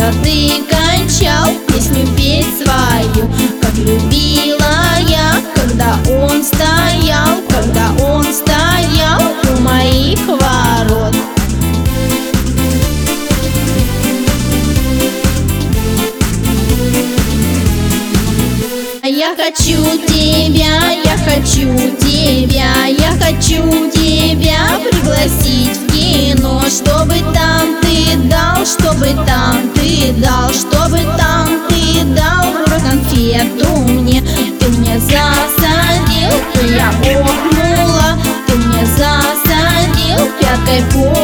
когда ты кончал песню петь свою. Как любила я, когда он стоял у моих ворот. Я хочу тебя, я хочу тебя, я хочу тебя пригласить в кино, чтобы там ты дал, чтобы там ты дал, чтобы там ты дал конфету мне. Ты мне засадил, то я охнула, ты мне засадил пяткой по